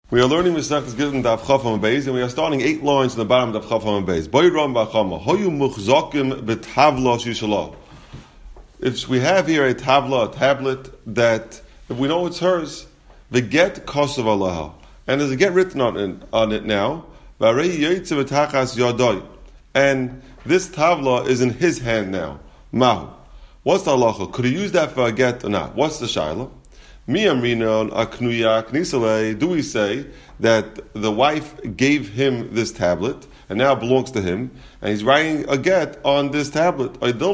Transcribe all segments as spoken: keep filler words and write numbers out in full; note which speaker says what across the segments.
Speaker 1: We are learning Mesechus Gittin Daf Chaf Hamad Beis, and we are starting eight lines in the bottom of Daf Chaf Hamad Beis. Boiram Bachama Hoyu Muchzakim Betavla Shishalah. If we have here a tabla, a tablet that if we know it's hers, the get Kosav Allah, and there's a get written on it, on it now. And this tabla is in his hand now. Mahu. What's the halacha? Could he use that for a get or not? What's the shayla? Do we say that the wife gave him this tablet and now it belongs to him, and he's writing a get on this tablet?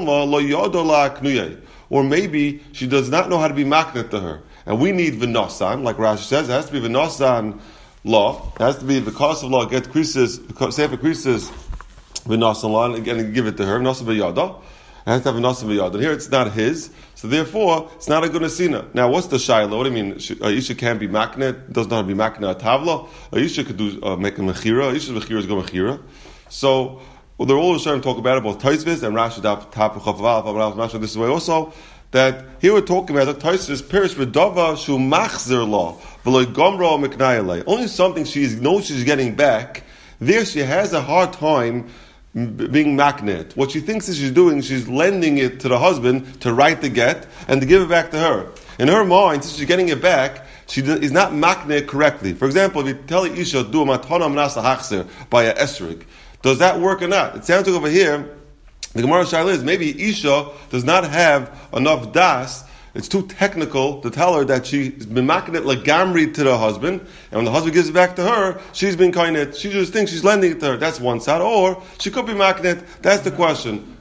Speaker 1: Or maybe she does not know how to be maknet to her, and we need v'nosan, like Rashi says, it has to be v'nosan law, it has to be the cost of law, get krisis, sefer krisis v'nosan law, and again give it to her, v'nosan v'yada. It has to have a nasa v'yad. And here it's not his, so therefore it's not a gunasina. Now, what's the shayla? What do you mean? Aisha can't be maknet, doesn't know how to be maknet a tavla. Aisha could do uh, make a mechira. Aisha's mechira is go mechira. So well, they're all trying to talk about it, both Taisvis and Rashi Daf Tap Chavav. This way also that here we're talking about the Taisvis Pirish V'Dava Shu Machzer Law V'Loy Gomra Meknayalei. Only something she knows she's getting back. There she has a hard time being magnet. What she thinks is she's doing, she's lending it to the husband to write the get and to give it back to her. In her mind, since she's getting it back, she is not magnet correctly. For example, if you tell Isha, do a matana mnasa hachzer by a esrig, does that work or not? It sounds like over here, the Gemara Shaila is maybe Isha does not have enough das. It's too technical to tell her that she's been making it lagamri to the husband, and when the husband gives it back to her, she's been kind of, she just thinks she's lending it to her. That's one side. Or she could be making it. That's the question.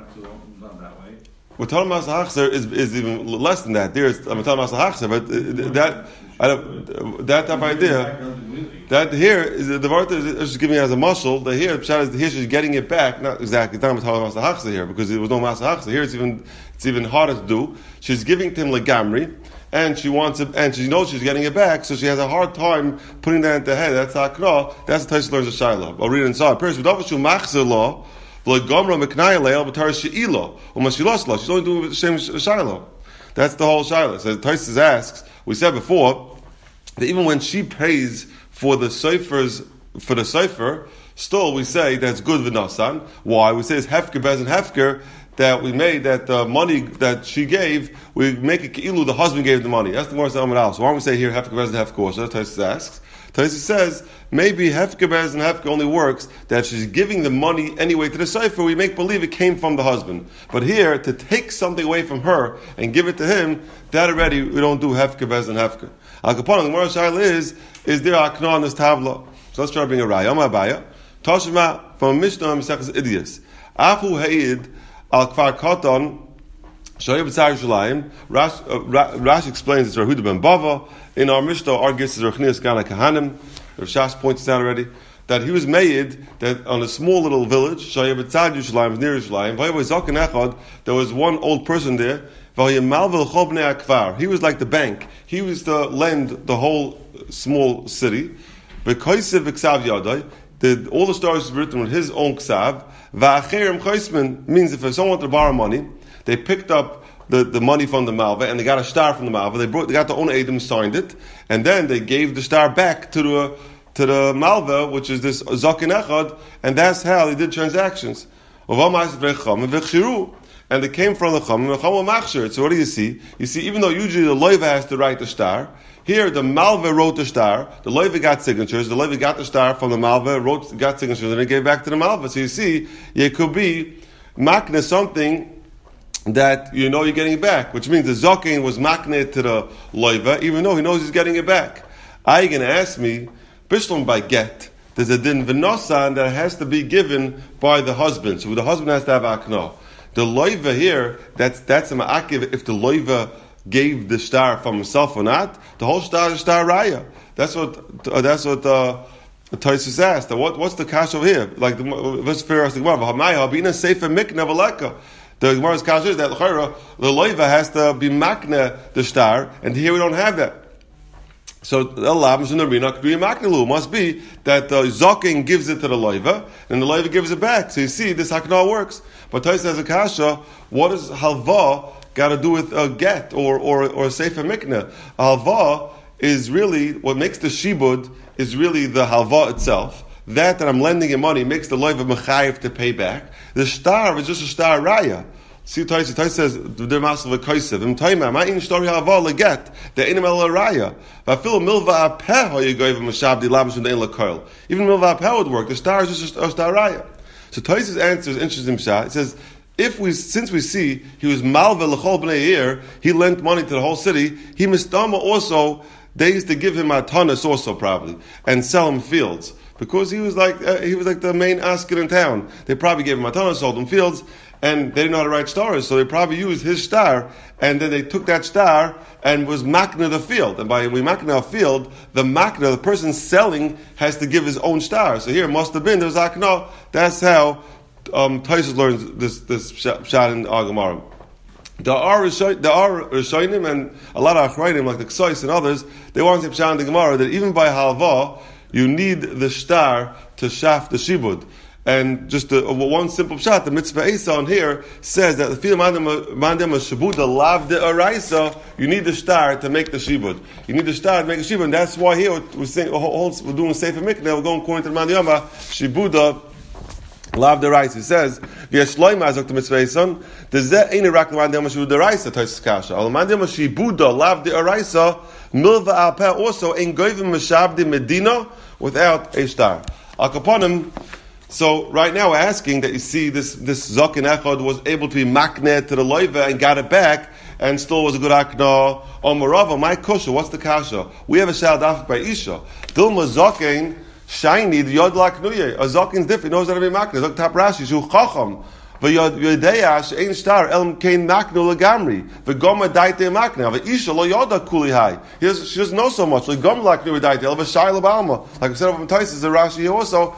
Speaker 1: What Talmud Masahachzer is is even less than that. There's Talmud Masahachzer, but that I don't, that type of idea. That here is the Varta is just giving it as a muscle. The here is here she's getting it back. Not exactly. It's not Talmud Masahachzer here because there was no Masahachzer. Here it's even it's even harder to do. She's giving to him legamri, and she wants it, and she knows she's getting it back, so she has a hard time putting that into her head. That's akra. That's the Taisha learns a shayla. I'll read it inside. She's only doing the same shayla. That's the whole shayla. So Taisha asks. We said before that even when she pays for the seifers for the seifer, still we say that's good v'nasan. Why? We say it's hefker bez and hefker. That we made that the money that she gave, we make it keilu the husband gave the money. That's the more Amar Al. So why don't we say here hefker bez and hefker? So Taisha asks. Taisha says maybe hefker bez and hefker only works that she's giving the money anyway to the cipher. We make believe it came from the husband, but here to take something away from her and give it to him, that already we don't do hefker bez and hefker. Al Kapon the Gemara Shaila is is there akna on this tabla? So let's try to bring a raya. Amar Abaya Tashma from Mishnah Mesechus Idias Afu Hayid. Al Kfar Katan, Shoyib Tzar Shalayim. Rashi explains it's Rahuda ben Bava. In our Mishnah, our guest is Rechnias Gana Kahanim. Rav Shas points out already that he was made that on a small little village, Shoyib Tzar Shalayim, near Shalayim. There was one old person there. He was like the bank. He was to lend the whole small city. Because of the all the stories were written with his own ksav. Va'acherim choisman means if someone wanted to borrow money, they picked up the, the money from the malva and they got a star from the malva. They brought, they got their own edim, signed it, and then they gave the star back to the to the malva, which is this zakin echad, and that's how they did transactions. And they came from the chum, and the chum machshir. So what do you see? You see, even though usually the loiva has to write the star, here the malva wrote the star, the loiva got signatures, the loiva got the star from the malva, wrote, got signatures, and they gave back to the malva. So you see, it could be makne something that you know you're getting it back, which means the zokin was makne to the loiva, even though he knows he's getting it back. Are you going to ask me, Bishlam by get, there's a din v'nosan that has to be given by the husband, so the husband has to have akna. The loiva here, that's that's a ma'akiv if the loiva gave the star from himself or not. The whole star is star raya. That's what uh, that's what uh, Taisus asked. What what's the kash over here? Like the let's figure out the Gemara. Habina sefer mikna v'leka. The Gemara's kash is that the loiva has to be makna the star, and here we don't have that. So Allah must be that the zoking gives it to the loiva, and the loiva gives it back. So you see, this hakna works. But Taisus has a kasha. What does halva got to do with a get or or or sefer mikna? Halva is really, what makes the shibud is really the halva itself. That that I'm lending him money makes the loiva mechayev to pay back. The star is just a star raya. See, Tais Tais says the masal v'koisev. Im taima ma'in story halva leget the enim el raya. Va'afil milva apeh hayagoyv mashabdi lamish u'dein lekoil. Even milva apeh would work. The star is just a star raya. So Tais' answer is interesting. Pshat. It says, if we, since we see he was malva lechol bnei ir, he lent money to the whole city. He mistama also. They used to give him atanas also probably and sell him fields. Because he was like uh, he was like the main asket in town. They probably gave him a ton of sold him fields, and they didn't know how to write stars, so they probably used his star, and then they took that star and was makna the field. And by we makna a field, the makna, the person selling, has to give his own star. So here it must have been there was akna. That's how um, Taisus learns this this shot in Agamara. There are there are Rishonim and a lot of Achrayim like the Ksais and others. They want to say pshat in the Gemara that even by halva, you need the star to shaft the shibud. And just a, a, one simple shot, the mitzvah Esa on here says that the field mandem shabuda lav de araisa, you need the star to make the shibud. You need the star to make the shibud, and that's why here we're, saying, we're doing Sefer Mikneh, we're going according to the mandiyama, shibuda lav de araisa. It says, v'yashloima azok the mitzvah Esa, the zeh ain't rak mandem shabuda araisa, Taisus Kasha. Al mandem shibuda lav de araisa, milva alpeh also ain't goyvim mashabdi medina without a star. Al kaponim. So right now we're asking that you see this this Zakin Echad was able to be maknet to the loiva and got it back and still was a good akna. Omarava, my kusha, what's the kasha? We have a shal dafik by Isha. Dilma Zakin shiny the yod laknuye. A Zakin's different. He knows how to be maknet. Zok tap Rashi shu chacham. V'yod yodeyash ein star elm kein maknu legamri. V'goma daite makna. V'isha lo yoda kuli hai. She doesn't know so much. V'gom laknu daite el v'shay lebalma. Like we said over in Taisus, the Rashi here also.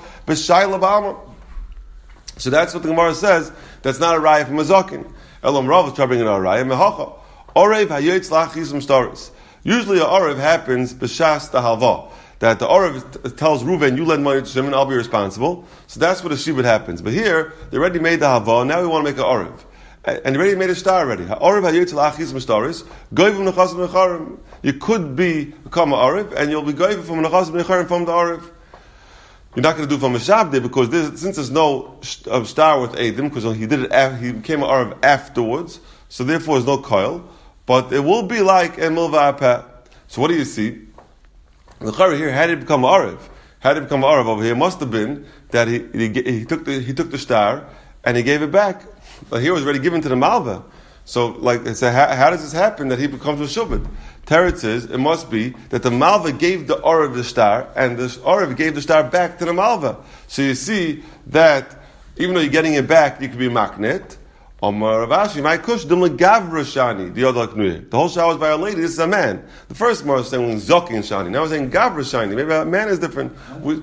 Speaker 1: So that's what the Gemara says. That's not a raya from a zakin. Elam Rav is troubling a raya. Mehacha orev hayotz lachizum stories. Usually a orev happens b'shas the halva. That the orev tells Reuven, "You lend money to Shimon, I'll be responsible." So that's what a shibud happens. But here they already made the halva. Now we want to make an orev, and they already made a star already. Orev hayotz lachizum stories. Goyvim nechasim necharim. You could be become an orev, and you'll be goyvim from nechasim necharim from the orev. You're not going to do from a Shabdi because there's, since there's no uh, star with Eidim, because he did it, af- he became an Arav afterwards, so therefore there's no coil. But it will be like a Milva Apeh. So what do you see? The Chari here, how did he become an Arav? How did he become an Arav over here? It must have been that he, he, he took the he took the star and he gave it back. But here it was already given to the Malva. So, like, so how, how does this happen that he becomes a Shubit? Teretz says it must be that the Malva gave the Orav the star, and the Orav gave the star back to the Malva. So you see that even though you're getting it back, you could be maknet. Omar Ravashi, my kush dim legavra shani. The other the whole shah was by a lady. This is a man. The first Gemara was saying zokin shani. Now we're saying gavra shani. Maybe a man is different. We,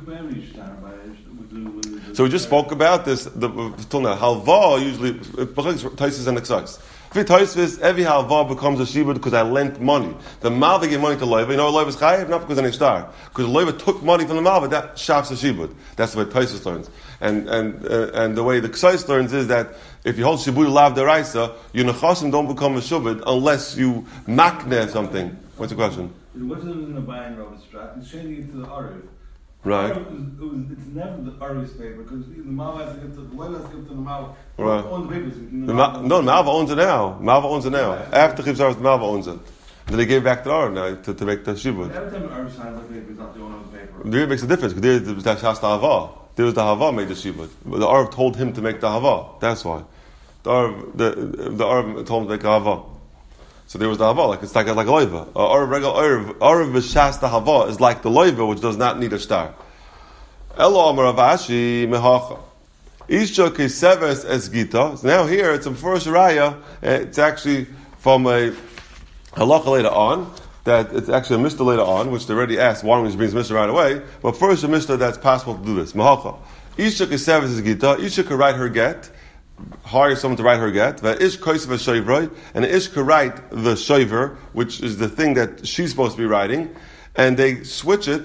Speaker 1: so we just spoke about this. The till now halva usually Taisus and Exais. If every halva becomes a shibud because I lent money. The malva gave money to loiva. You know loiva is chayiv? Not because of any star. Because the loiva took money from the malva. That shafts a shibud. That's the way Taisus learns. And and uh, and the way the Ksais learns is that if you hold shibud lav deraisa, your nechasim don't become a shibud unless you makne something. What's the question?
Speaker 2: It wasn't in the buying of the strat. It's changing it to the Ariv.
Speaker 1: Right.
Speaker 2: It was, it was, it's never the Ariv's paper because the Malva has to give to the Loiva has to give to the Malva.
Speaker 1: Right.
Speaker 2: Own the papers. The
Speaker 1: the Ma- no, Malva owns it now. Malva owns it now. Yeah. After Chibzar, the Malva owns it. Then they gave it back to the Arav now to, to make the shibud.
Speaker 2: Every time an Ariv signs the paper, it's not the owner of the paper.
Speaker 1: There makes a difference because there was that shas the hava. There was the hava made the shibud. But the Arav told him to make the hava. That's why. The Arav, the, the Arav told him to make the hava. So there was the hava, like it's like like a loiva. Arav regular Arav Arav b'shas the hava is like the loiva, which does not need a star. Elo Amar Ravashi mehacha Isha keseves es gita. So now here it's a first raya. It's actually from a halacha later on that it's actually a mister later on, which they already asked. Why don't we just bring mister right away? But first a mister that's possible to do this. Mehacha Isha keseves es gita. Isha could write her get. Hire someone to write her get. Ish kosev es shoivroi, and Ish could write the shoiver, which is the thing that she's supposed to be writing, and they switch it.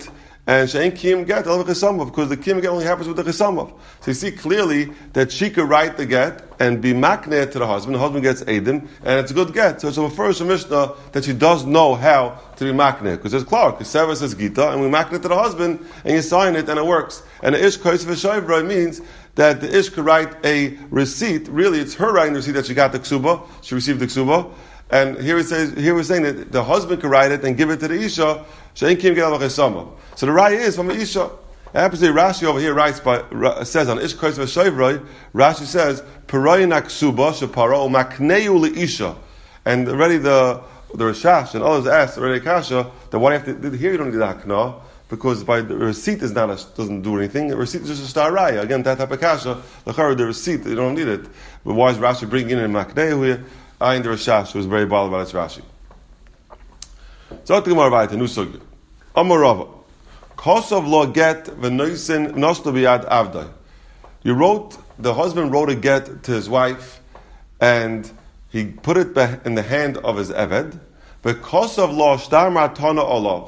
Speaker 1: and she'ain kiyum get al chesamav, because the kiyum get only happens with the chesamav. So you see clearly that she could write the get and be makneh to the husband. The husband gets edim, and it's a good get. So it's a first Mishnah that she does know how to be makneh, because it's Clark. Sever says gita, and we makneh to the husband, and you sign it, and it works. And the ish kois v'shoivra means that the ish could write a receipt. Really, it's her writing the receipt that she got the ksuba. She received the ksuba. And here it says, here we're saying that the husband could write it and give it to the isha. She'en kiyum get al chesamav. So the raya is from the isha. Happens to Rashi over here writes by says on ish kois v'shoivra. Rashi says paroi naksuba sheparo makneu leisha. And already the the Rashash and others asked already kasha that why you have to here you don't need the hakna, because by the receipt is not a, doesn't do anything. The receipt is just a star raya. Again, that type of kasha, the the receipt you don't need it. But why is Rashi bringing in makneu here? I in the Rashash was very bothered about its Rashi. So the Gemara writes, new sugya. Amarava, Kosov lo get v'noisin noslo biyad avdai. You wrote, the husband wrote a get to his wife, and he put it in the hand of his eved. But Kosov lo shtar matana olav,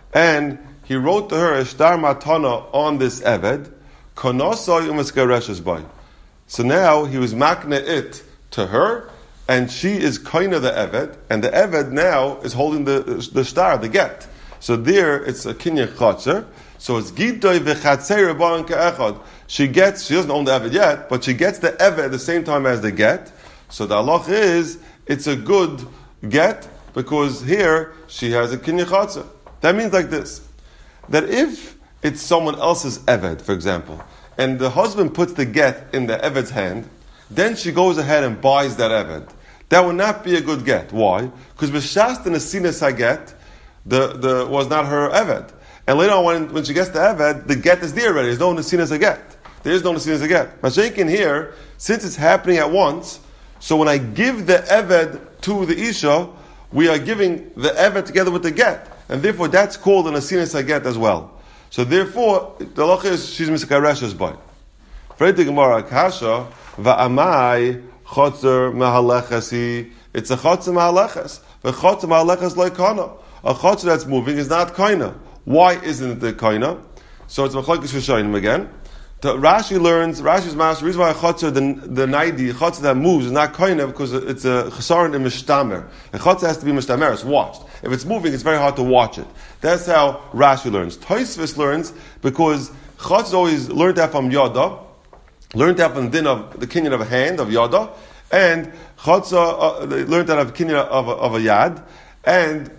Speaker 1: and he wrote to her a shtar matana on this eved. Konosoi u'meskareshes by. So now he was makne it to her, and she is koina the eved, and the eved now is holding the the star, the get. So there it's a kinyan chotzer. So it's gitoi v'chatzer ba'an ka'echad. She gets, she doesn't own the eved yet, but she gets the eved at the same time as the get. So the halach is it's a good get because here she has a kinyan chotzer. That means like this: that if it's someone else's eved, for example, and the husband puts the get in the eved's hand, then she goes ahead and buys that eved. That would not be a good get. Why? Because b'shast and asinas haget, the the was not her eved, and later on when, when she gets the eved, the get is there already. There's no asinas haget. There is no asinas haget. Mashenkin here, since it's happening at once, so when I give the eved to the isha, we are giving the eved together with the get, and therefore that's called an asinas haget as well. So therefore, the halacha is she's miskareshes by. Freit the Gemara kasha va'amai. Chotzer mahalechasi. It's a chotzer mahaleches. The chotzer mahaleches like kana. A chotzer that's moving is not kaina. Why isn't it the kaina? So it's machlokes rishonim again. The Rashi learns. Rashi's master. The reason why a chotzer the the naidi chotzer that moves is not kaina because it's a chesaron and mishtamer. A chotzer has to be mishtamer. It's watched. If it's moving, it's very hard to watch it. That's how Rashi learns. Tosfos learns because chotzer always learned that from Yada. Learned that from the din of the kinyan of a hand, of yada, and chotza, uh, they learned that of kinyan of a, of a yad, and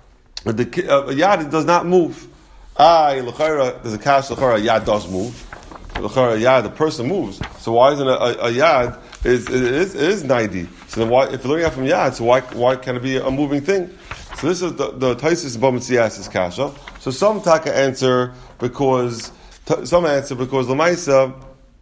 Speaker 1: the uh, a yad does not move. Ah, l'chayra, there's a kash, l'chayra, a yad does move. L'chayra, a yad, the person moves. So why isn't a, a, a yad, is, it is, it is ninety. So then why, if you're learning out from yad, so why, why can it be a moving thing? So this is the, the Taisis B'Mitzias kasha. So some taka answer because, t- some answer because Lamaisa,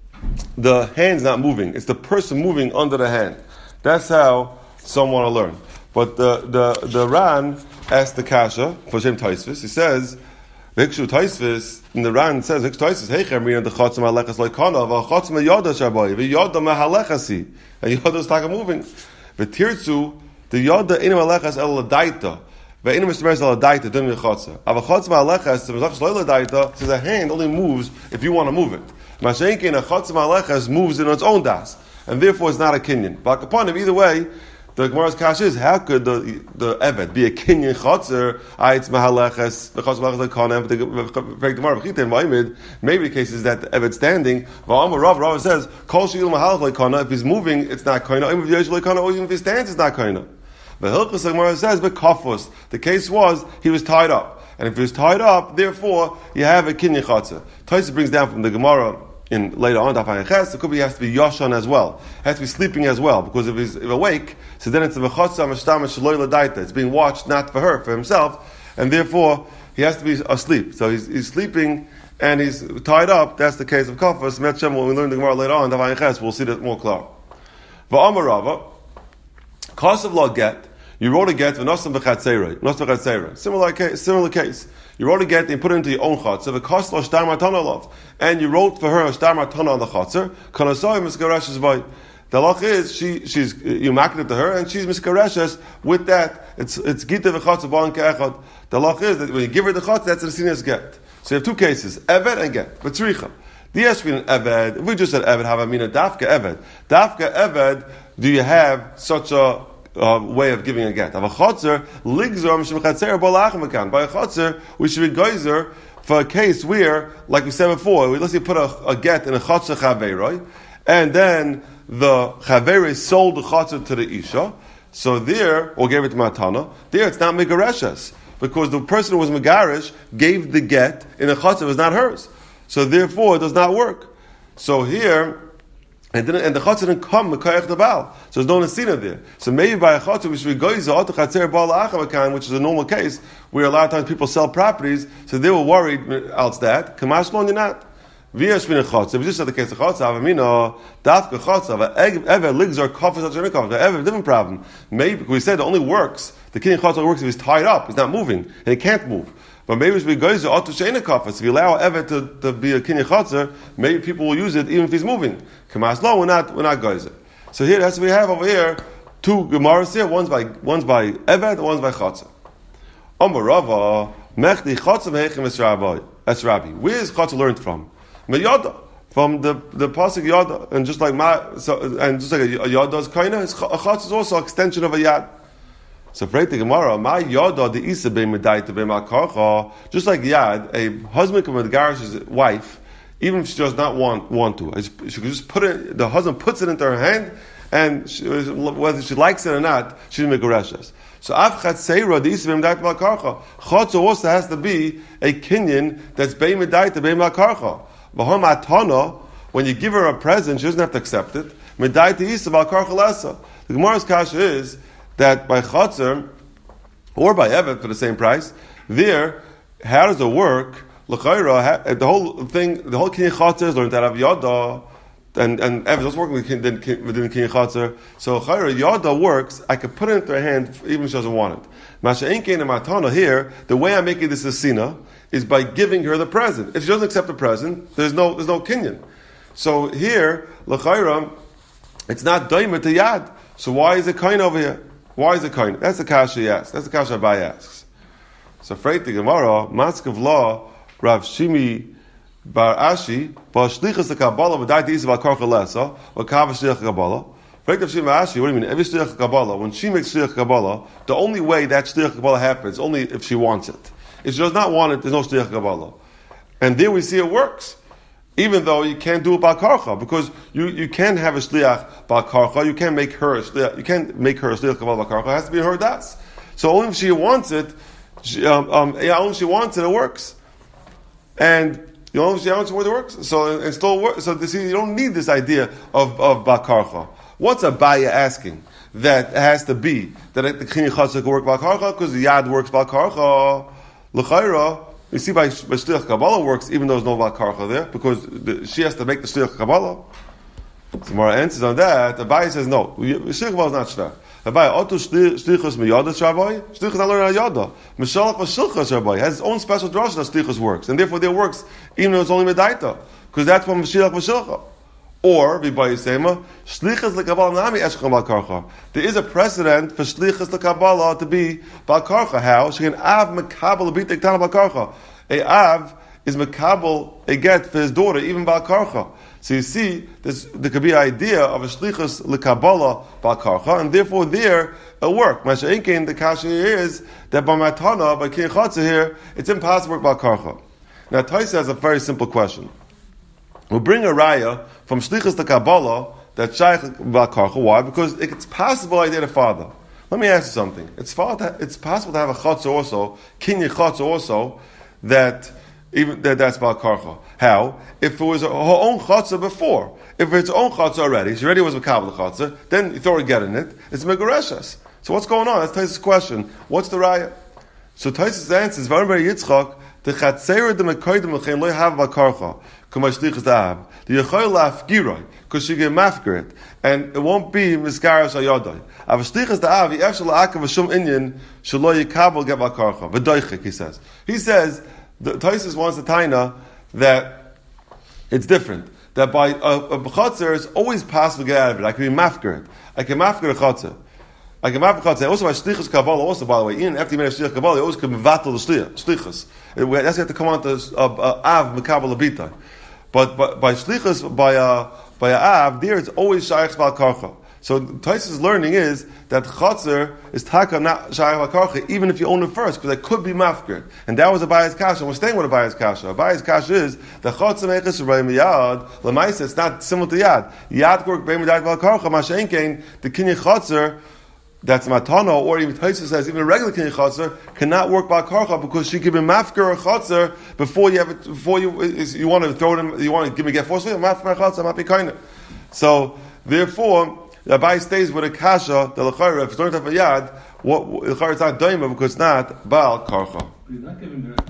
Speaker 1: the hand's not moving. It's the person moving under the hand. That's how some want to learn. But the the the Ran asked the kasha for Shem Taisvis. He says, "Vikshu Taisvis." And the Ran says, "Vikshu Taisvis. Heicher mina the chatzim halechas loikana v'chatzim yada shabai v'yada mahalechasi." And yada is like a moving. V'tirtzu the yada inim halechas el ladaita. Ve'inim mistameres el ladaita dun v'chatzim. Avachatzim halechas the mezachas lo ladaita says a hand only moves if you want to move it. Mashenkin a chatzim halechas moves in its own das, and therefore it's not a kinyan. But upon him, either way, the Gemara's kash is how could the the eved be a kinyan chatzer? Ah, it's mahalechas the chatzim halechas lekonem. The Gemara v'chitin v'imid. Maybe the case is that the eved standing. V'amar Rav Rav says kol sheil mahalech lekana. If he's moving, it's not kaina. Even if he's lekana, or even if he stands, it's not kaina. The Hilchos Gemara says but kafus. The case was he was tied up, and if he was tied up, therefore you have a kinyan chatzer. Taisa brings down from the Gemara. In later on, it could be he has to be yashan as well. He has to be sleeping as well, because if he's if awake, so then it's a v'chotza mashtama shloy l'daita. It's being watched not for her, for himself, and therefore he has to be asleep. So he's, he's sleeping and he's tied up. That's the case of kafas. When we learn the Gemara later on, we'll see that more clear. V'amar Rava, kasav lo get. You wrote a get v'nosam b'chatzeirei, v'nosam b'chatzeirei. Similar case, similar case. You wrote a get and you put it into your own chatzah. The cost lo shtar matana lov, and you wrote for her a shtar matana on the chatzah. Kanasoy miskareshes by. The halach is she she's you market it to her and she's miskareshes with that. It's it's gita v'chatzah b'an ke'echad. The halach is that when you give her the chatzah, that's a sinus get. So you have two cases, Eved and Get. But Tzricha. The Yeshvin Eved, if we just said Eved, Havamina, Dafka Eved. Dafka Eved, do you have such a uh, way of giving a get? Of a Chotzer, Ligzor, Mishmechatzer, Bolachamakan. By a Chotzer, we should be Geyser for a case where, like we said before, let's say you put a, a get in a Chotzer Chaveroi, and then the Chaveroi sold the Chotzer to the Isha, so there, or gave it to Matana, there it's not Megareshes, because the person who was Megarish gave the get in a Chotzer, it was not hers. So therefore, it does not work. So here, and, then, and the Chotzer didn't come, Mekayach the Baal. So there's no Nesina there. So maybe by a Chotzer, we should be Goyza, Oto Chatzer Baal Achavakan, which is a normal case, where a lot of times people sell properties, so they were worried else that. Kamash Lon, you're not. Via Shvina Chotzer, if you just said the case of Chotzer, Avamino, Dafka Chotzer, Ever, Ligzor, Kofis, Chotzer, Ever, different problem. Maybe, we said it only works, the King Chotzer works if he's tied up, he's not moving, and he can't move. But maybe it's because if you allow Eved to, to be a Kinyan Chotzer, maybe people will use it even if he's moving. Kamas lo, we're not we're not Geyser. So here that's what we have over here two Gemaras here. One's by one's by Eved, and one's by Chotzer. Amar Rava Mechdi Chotzer Mehechem Es Rabbi. Es Rabbi. Where is Chotzer learned from? Yoda, from the the pasuk Yoda, and just like my so, and just like a, a Yoda's kaina, a Chotzer is also an extension of a Yad. So afraid the Gemara, my Yada the Isa be medai to be makarcha, just like Yad, a husband can megarish his wife, even if she does not want want to. She could just put it. The husband puts it into her hand, and she, whether she likes it or not, she's megareshes. So avchat seira the Isa be medai to makarcha. Chotzer also has to be a kinyan that's be medai to be makarcha. V'hom atana, when you give her a present, she doesn't have to accept it. Medai to Isa makarcha lesa. The Gemara's kasha is that by Chotzer, or by Evet for the same price, there, how does it work? L'chayra, the whole thing, the whole Kinyan Chotzer is learned out of Yada, and, and Evet doesn't work within the Kinyan Chotzer. So L'chayra, Yada works, I could put it into her hand even if she doesn't want it. Masha Enkein and Matana here, the way I'm making this Asina is by giving her the present. If she doesn't accept the present, there's no there's no Kinyan. So here, L'chayra, it's not Daima to Yad. So why is it kind over here? Why is it kind? That's the kasha he asks. That's the kasha Abai asks. So afraid the Gemara, Maskav Law, Rav Shimi Bar Ashi, Bar Shlichas the Kabbalah, V'dai T'isa V'al Karcha Lesa, or Kava Shliach Kabbalah. Afraid of Shimi Ashi, what do you mean? Every Shliach Kabbalah, when she makes Shliach Kabbalah, the only way that Shliach Kabbalah happens, only if she wants it. If she does not want it, there's no Shliach Kabbalah. And there we see it works. Even though you can't do it by karcha, because you, you can't have a shliach by karcha, you can't make her a shliach, you can't make her a shliach by karcha. It has to be her das. So only if she wants it, she, um, um, yeah, only if she wants it, it works. And you know, only if she wants it, it works. So it still works. So see, you don't need this idea of of by karcha. What's a baya asking that it has to be that the kinyan chotzer can work by karcha because the yad works by karcha l'chayra. You see, by, by Shliach Kabbalah works, even though there's no Val Karcha there, because the, she has to make the Shliach Kabbalah. So Mara answers on that. Abai says, no, Shliach Kabbalah is not Shliach. Abai, Oto Shlichus Miyadas Rabbi, Shlichus not learning Yada. Mishalach was Shlichus Rabbi, has its own special drasha that Shlichus works, and therefore there works, even though it's only Medaita, because that's what Mashiach was Shlichus. Or, V'bai Yisema, Shlichus L'Kabbalah Nami Eshcham Val Karcha. There is a precedent for Shlichus L'Kabbalah to be Val Karcha. How? She can Av Mekabel L'Bit Val Karcha. A Av is Mekabel a get for his daughter, even Val Karcha. So you see, there could be an idea of a Shlichus L'Kabbalah Val Karcha, and therefore there, it'll work. Masha Inkein, the kasha here is that by Matana, by Kinyan Chotzer here, it's impossible to work Val Karcha. Now, Taisa has a very simple question. We'll bring a raya from Shlichus to Kabbalah that Shaykh Val Karcha. Why? Because it's possible I did a father. Let me ask you something. It's it's possible to have a Chotzer also, Kinyan Chotzer also, that even that that's Val Karcha. How? If it was her own Chotzer before, if it's her own Chotzer already, she already was a Kabbalah Chotzer, then you throw a get in it, it's Megareshes. So what's going on? That's Taisa's question. What's the raya? So Taisa's answer is very, very Yitzchak, the Chatzera de Mekoidim L'chein lo have Val Karcha. Because she get mafgeret, and it won't be miskaras ayodai. Av shlichas da'av yefshel la'akav v'shum inyan shelo yikabel get vakarcha v'doichik. He says. He says the Taisus wants the taina that it's different. That by a, a chotzer it's always possible to get out of it. I can be mafgeret. I can mafgeret a chotzer. Like a mafkot say, also by shlichus kabbalah. Also, by the way, even after you made a shlichus kabbalah, you always can mevatel the shlichus. That's you have to come on to uh, uh, av mekabel abita. But, but by shlichus by a by a av, there it's always shayach bal karcha. So Taisa's learning is that Chatzar is taka not Shayach Lakarcha, even if you own it first, because it could be mafkir. And that was a Abaya's Kasha. We're staying with a Abaya's Kasha. Abaya's Kasha is the Chatzar Mechis Rabbi Yad, Lamaisa, it's not similar to Yad. Yad Gork Beim Yad Lakarcha, Mashenkein, the Kinyan Chatzar, that's Matana, or even Taisa says, even a regular Kinyan Chatzar cannot work by Karcha because she can be mafkir or Chatzar before you have it, before you, you want to throw it in, you want to give me get forcefully, mafkir Chatzar, might be kind of. So, therefore, the Abai stays with a kasha, the l'chayra, if it's learned off a yad, what, the l'chayra is not daima because it's not Baal Karcha.
Speaker 2: You're not giving her